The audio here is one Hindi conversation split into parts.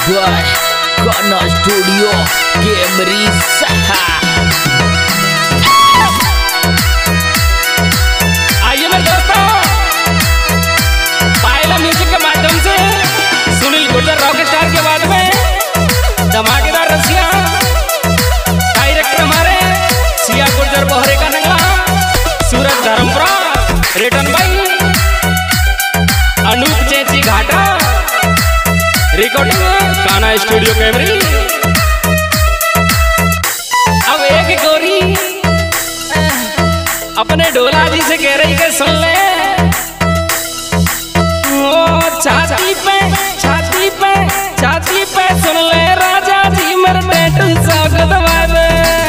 बाय गाना स्टूडियो कैमरी सहा। आइए मेरे दोस्तों, पायला म्यूजिक के माध्यम से सुनील गुर्जर रॉक स्टार के बाद में धमाकेदार रसिया डायरेक्टर हमारे सिया गुर्जर बोहरे का नंगा सूरज धर्मपुरा रिटर्न बाई अनूप चेची घाटा रिकॉर्डिंग गाना स्टूडियो कैमरी। अब एक गोरी अपने डोला जी से कह रही के सुन ले, ओ छाती पे सुन ले राजा जी मेरे टैटू सौग दबा दे।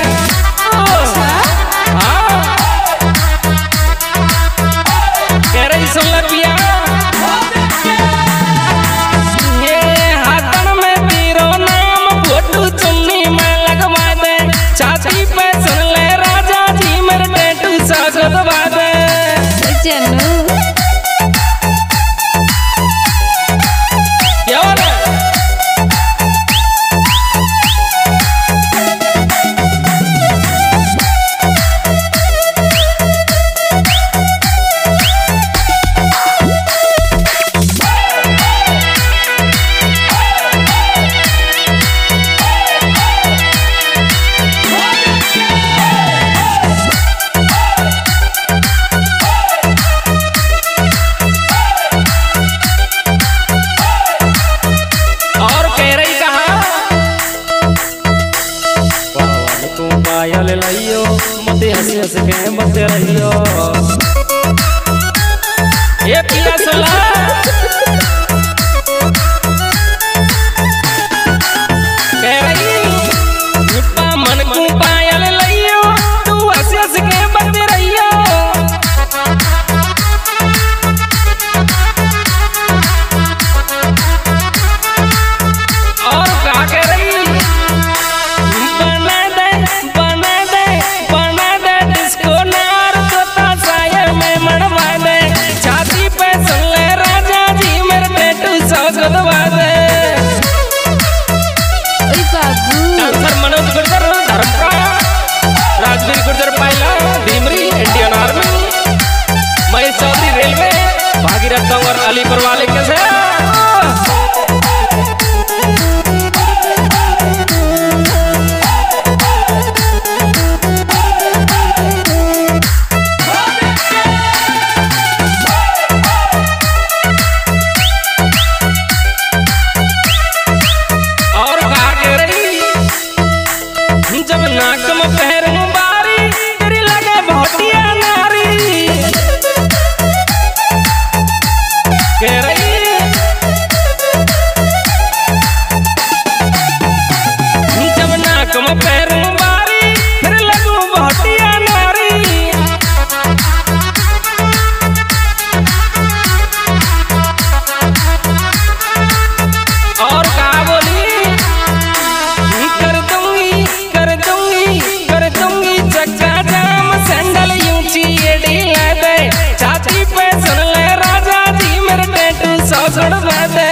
हाँ कह रही सुन ले पिया, ये हाथन में तेरो नाम फोटू चुन्नी में लगवा दे। छाती पे सुन ले राजा जी मेरे टैटू सौग दबा दे। पायल लइयो मते हंस हंस के मते रहियो, ये पिया सोला कह रही मुट्टा मन को पायल लइयो तू हंस हंस के मते रहियो। और का कह रही मनोज गुर्जर धर्मपुरा राजवीर गुर्जर पायला भीमरी Indian Army Mahesh Chaudhary railway Bhagirath और अलीपुर वाले के से। जब नाक में पहनूं बारी तेरी लगे भोटिया नारी, कह रही जब नाक में पहनूं बारी फिर लगूं भोटिया नारी। और कहा बोली चक्का जाम सैंडल यूंची एड़ी ला दे। छाती पे सुन ले राजा जी मेरे टैटू सौ दे।